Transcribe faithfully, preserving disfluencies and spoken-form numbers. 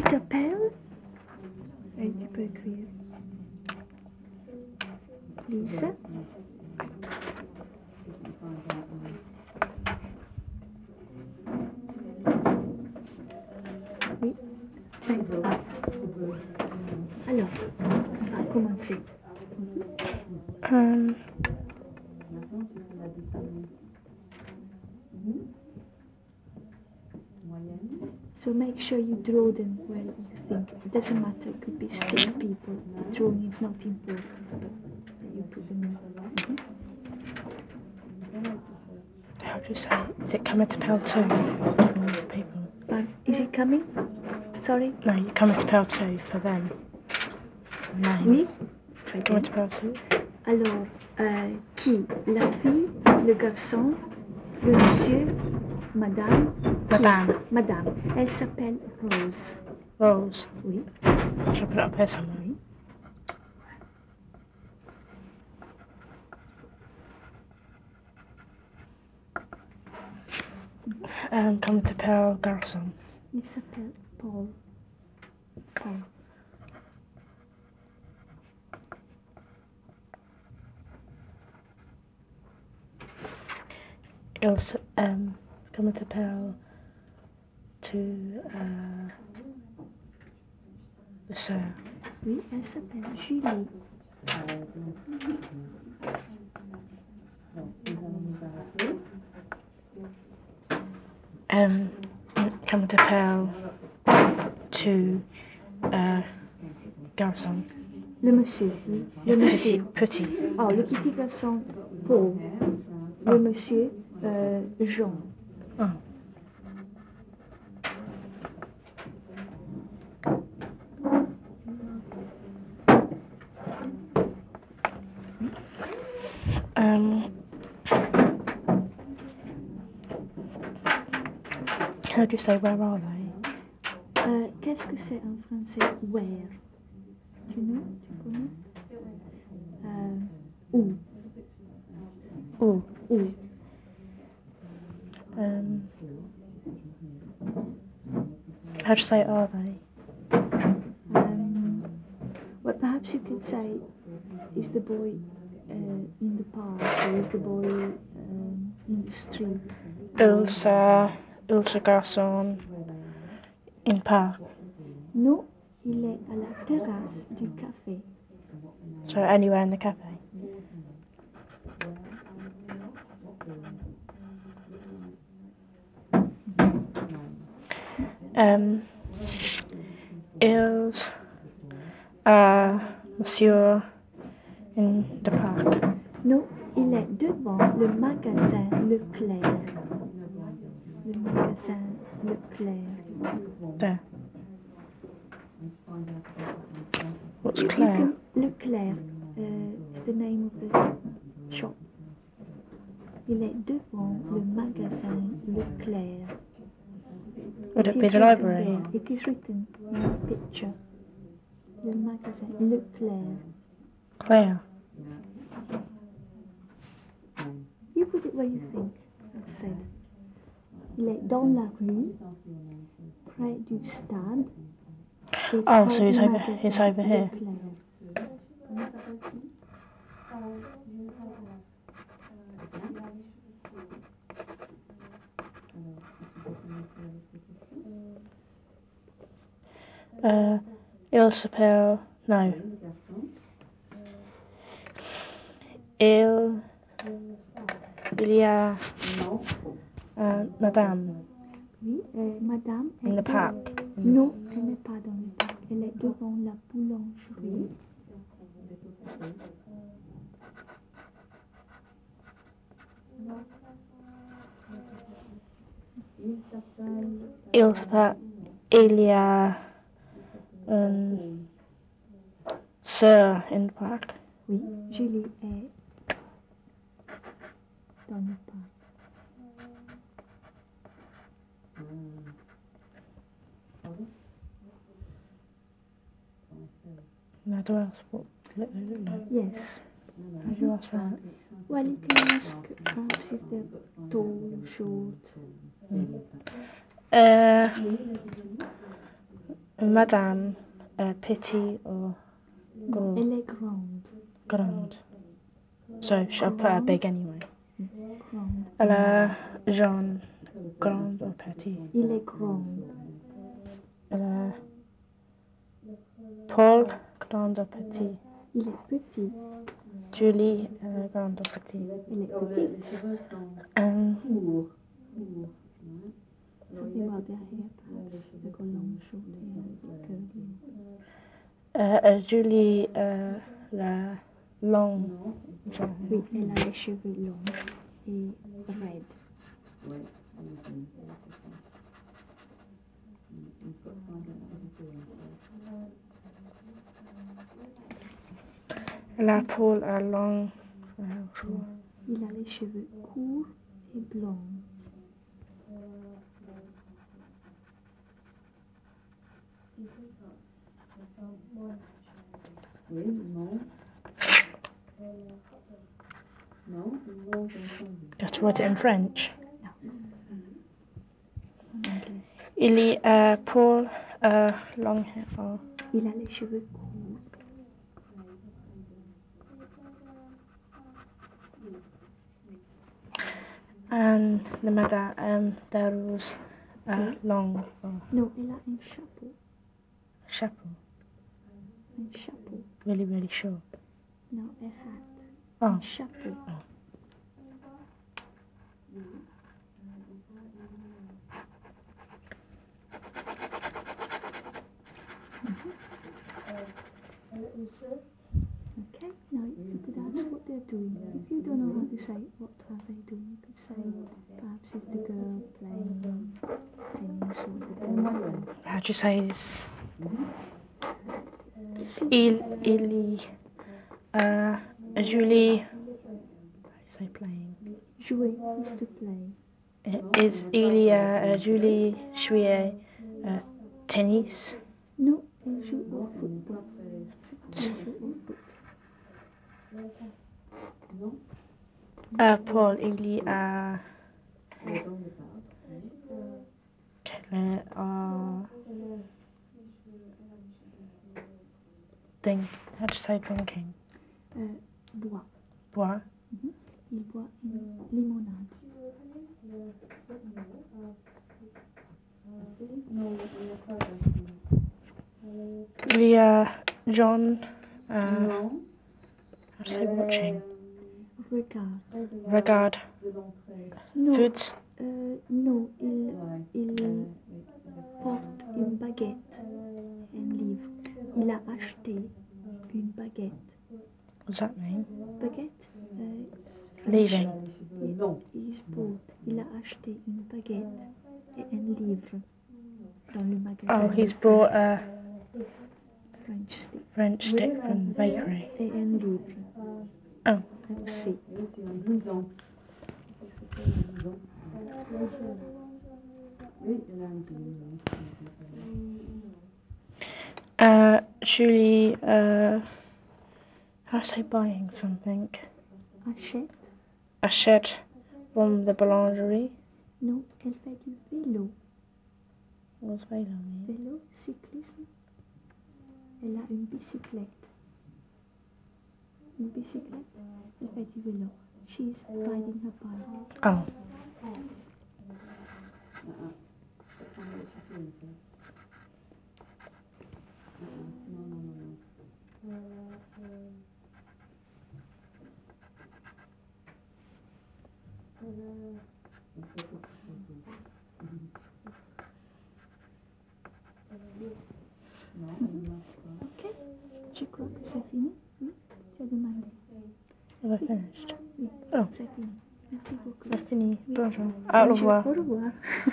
s'appelle? Et tu peux écrire. Lisa. Oui. Ah. Alors, on va commencer. Um, So make sure you draw them where you think. It doesn't matter, it could be still people. The drawing is not important, but that you put them in. Mm-hmm. how do you say? Is it coming to Pell two? People. But is it coming? Sorry? No, you're coming to Pell two for them. Name. Oui. Très Coming bien. to Pell two. Alors, euh, qui? La fille, le garçon, le monsieur, madame? Qui? Madame. Madame. Elle s'appelle Rose. Rose. Oui. Should I put it up here somewhere? Oui. Um, coming to Pell Garçon. Il s'appelle Paul. Paul. Ilse, um, coming to Pell to uh, the sir. Oui, elle s'appelle Julie. Um, coming to Pell to uh, Garçon. Le monsieur. Oui. Le Petit, monsieur. petit. Oh, le petit garçon, Paul. Le Oh. monsieur, euh, Jean. Oh. Um, how do you say where are they? Euh, Qu'est-ce que c'est en français? Where? Tu know? Tu connais? Euh, où? Oh. Où? Um, how do you say are they? Um, well, perhaps you could say, is the boy uh, in the park or is the boy um, in the street? Ilse, Ilse Garçon in park. Non, il est à la terrasse du café. So anywhere in the cafe. Um, is uh, Monsieur in the park? Non, il est devant le magasin Leclerc. Le magasin Leclerc. There. What's You Claire? can- Leclerc uh, is the name of the shop. Il est devant le magasin Leclerc. Would it It be is the written library? there. It is written in the picture. Le magasin Leclerc. Claire. You put it where you think, I've said. Il est dans la rue, près du stade. et Oh, près so he's du over, magasin he's over here. Leclerc. Uh, il s'appelle, no. Il, il y a uh, Madame Oui, euh, madame in est the park. de- Non, elle n'est pas dans le parc. Elle est devant la boulangerie. Il s'appelle, il y a une sœur in the park. Oui, Julie est dans le parc. No, do I ask what look they look like? Yes. How do you ask that? Well, you can ask perhaps if they're tall or short. Mm. Uh, Madame uh, petite or Non, gros? elle est grande. Grande. So I'll put her big anyway. Grande. Elle a Jean, grande or petit? Il est grand. Elle a Paul, grande or petit? Il est petit. Julie, elle est grande or petit? Elle est petite. Um, Something about their hair, perhaps. They got long, short hair, curly. uh, uh, Julie, uh, la long. Jean. Oui, elle a les cheveux longs et raides. La Paul a long. Uh, Il a les cheveux courts et blonds. You have to write it in French. En anglais. Il y a Paul uh, long hair. Oh. Il a les cheveux courts. And the Madame um, there was uh, long oh, Non, elle a un chapeau. chapeau, Un chapeau. really really short. Non, un hat. Oh, Un chapeau. Oh. Okay, now you could ask what they're doing. If you don't know how to say what are they doing, you could say perhaps it's the girl playing tennis or the girl playing. How do you say this? Il, il y uh, Julie. How do you say playing? Jouer is to play. Uh, Is il y a uh, Julie jouer uh, tennis? Non, elle joue au football. Elle joue au foot. Uh, Paul, il y a quelle uh, thing? How do you say drinking? Euh, boit. Boire. Mhm. Il boit une limonade. Il y a John. Uh, how do you say watching? Regarde. Regarde. Non, Food. euh, non, il, il porte une baguette, un livre. Il a acheté une baguette. What does that mean? Baguette? Euh, Leaving. il, il bought, il a acheté une baguette et un livre dans le magasin. Oh, he's brought a French stick. French stick from the bakery. Et un livre Oh. aussi. Uh, Julie, uh, how do I say buying something? Achète? Achète from the boulangerie. Non, elle fait du vélo. What's vélo mean? Vélo, cyclisme. Elle a une bicyclette. Une bicyclette, elle fait du vélo. She's riding her bike. Oh. Ok, je crois que c'est fini. Oui, tu as demandé. Have I finished? Oui, Oh. c'est fini. Merci beaucoup. I've finished. Oui. Bonjour. Au revoir. Au revoir.